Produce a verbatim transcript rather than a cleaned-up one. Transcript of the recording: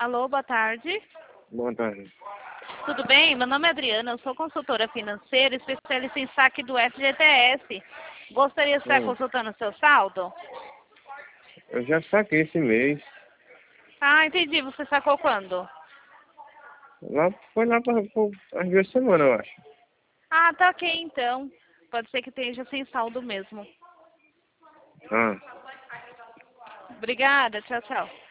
Alô, boa tarde. Boa tarde. Tudo bem? Meu nome é Adriana, eu sou consultora financeira, especialista em saque do F G T S. Gostaria de estar Hum. consultando o seu saldo? Eu já saquei esse mês. Ah, entendi. Você sacou quando? Lá, foi lá para as duas semanas, eu acho. Ah, tá ok então. Pode ser que esteja sem saldo mesmo. Ah. Obrigada, tchau, tchau.